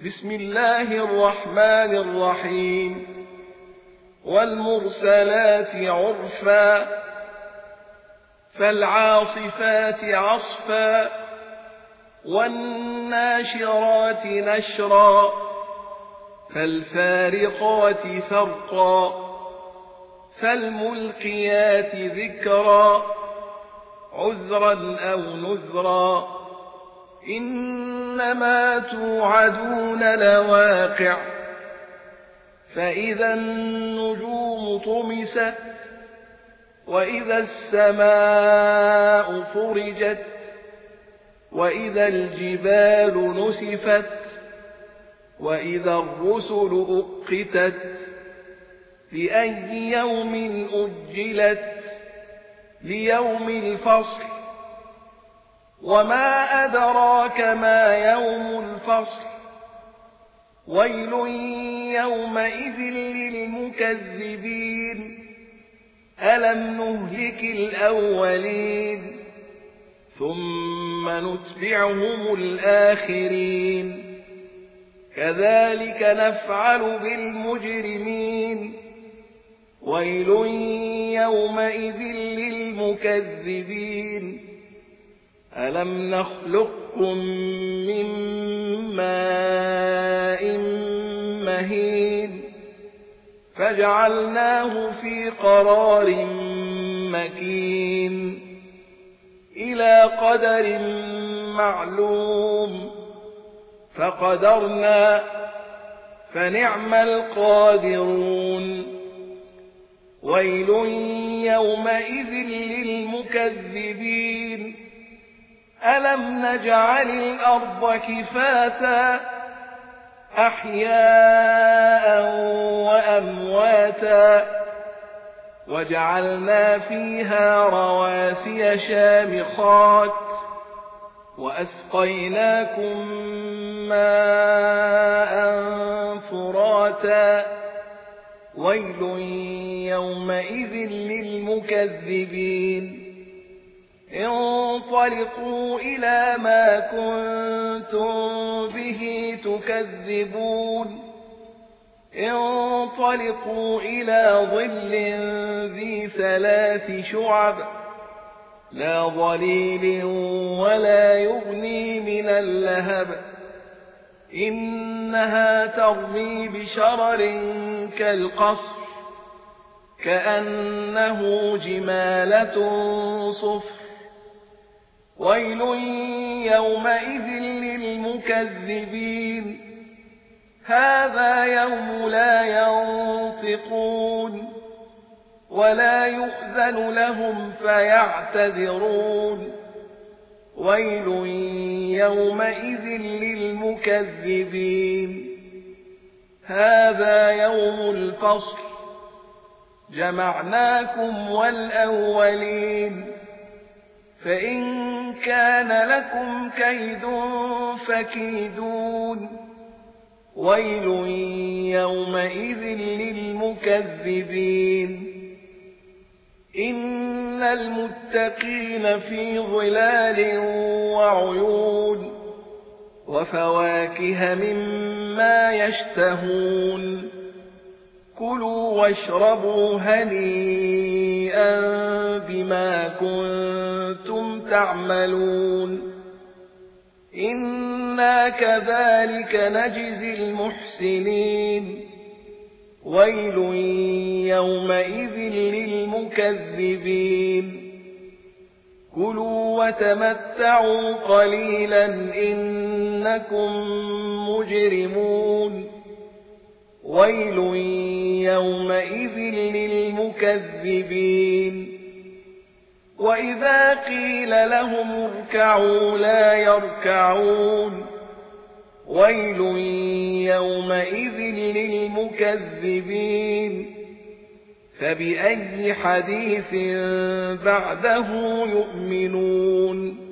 بسم الله الرحمن الرحيم والمرسلات عرفا فالعاصفات عصفا والناشرات نشرا فالفارقات فرقا فالملقيات ذكرا عذرا أو نذرا إنما توعدون لواقع فإذا النجوم طمست وإذا السماء فرجت وإذا الجبال نسفت وإذا الرسل أقتت لأي يوم أجلت ليوم الفصل وما أدراك ما يوم الفصل ويل يومئذ للمكذبين ألم نهلك الأولين ثم نتبعهم الآخرين كذلك نفعل بالمجرمين ويل يومئذ للمكذبين ألم نخلقكم من ماء مهين فجعلناه في قرار مكين إلى قدر معلوم فقدرنا فنعم القادرون ويل يومئذ للمكذبين ألم نجعل الأرض كفاتا أحياء وأمواتا وجعلنا فيها رواسي شامخات وأسقيناكم ماء فراتا ويل يومئذ للمكذبين انطلقوا إلى ما كنتم به تكذبون انطلقوا إلى ظل ذي 3 شعب لا ظليل ولا يغني من اللهب إنها ترمي بشرر كالقصر كأنه جمالة صفر ويل يومئذ للمكذبين هذا يوم لا ينطقون ولا يؤذن لهم فيعتذرون ويل يومئذ للمكذبين هذا يوم الفصل جمعناكم والأولين فإن كان لكم كيد فكيدون ويل يومئذ للمكذبين إن المتقين في ظلال وعيون وفواكه مما يشتهون كلوا واشربوا هنيئا بما كنتم تعملون إنا كذلك نجزي المحسنين ويل يومئذ للمكذبين كلوا وتمتعوا قليلا إنكم مجرمون ويل يومئذ للمكذبين وإذا قيل لهم اركعوا لا يركعون ويل يومئذ للمكذبين فبأي حديث بعده يؤمنون